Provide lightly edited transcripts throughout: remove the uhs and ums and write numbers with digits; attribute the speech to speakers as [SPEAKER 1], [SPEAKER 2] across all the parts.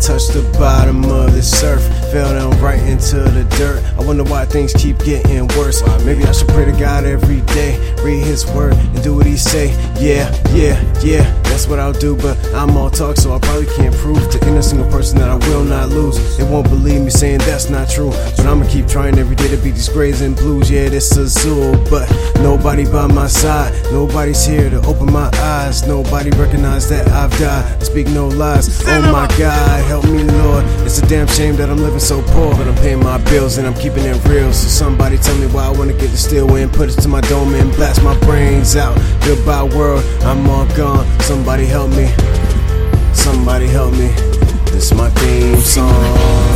[SPEAKER 1] touch the bottom of this surf, fell down right into the dirt. I wonder why things keep getting worse. Maybe I should pray to God every day, read his word and do what he say. Yeah, that's what I'll do, but I'm all talk, so I probably can't prove to any single person that I will not lose. They won't believe me saying that's not true, but I'ma keep trying every day to beat these grays and blues. Yeah, this is Azul, but nobody by my side, nobody's here to open my eyes, nobody recognize that I've died. I speak no lies. Oh my God, help me Lord. It's a damn shame that I'm living so poor, but I'm paying my bills and I'm keeping it real. So somebody tell me why I wanna get the steel and put it to my dome and blast my brains out. Goodbye world, I'm all gone. Somebody help me, somebody help me. This is my theme song.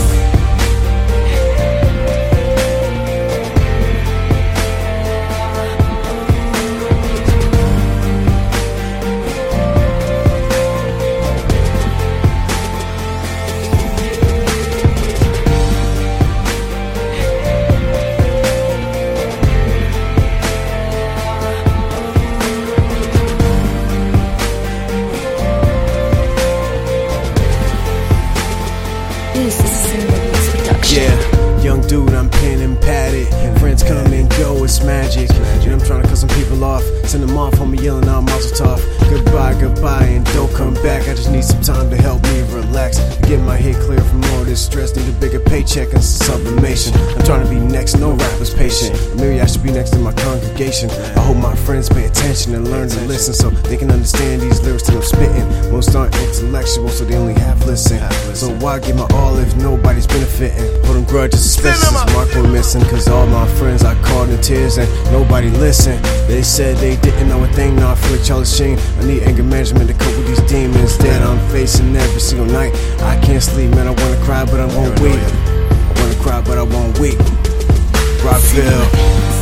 [SPEAKER 1] Yeah, young dude, I'm pen and padded. Friends come and go, it's magic. And I'm trying to cut some people off, send them off, homie yelling out Mazel Tov. Goodbye, and don't come back. I just need some time to help me relax, get my head clear from all this stress. Need a bigger paycheck and some sublimation. I'm trying to be next, no rappers patient. Or maybe I should be next to my congregation. I hope my friends pay attention and learn to listen, so they can understand these lyrics that I'm spitting. Most aren't intellectual, so they only half listen. So why give my all if nobody's benefiting? Holding grudges, suspicious, mark we're missing. Cause all my friends I called in tears and nobody listened. They said they didn't know a thing, now I feel like Charlie Sheen. I need anger management to cope with these demons that I'm facing every single night. I can't sleep, man, I wanna cry but I won't wait. I wanna cry but I won't wait. Rockville.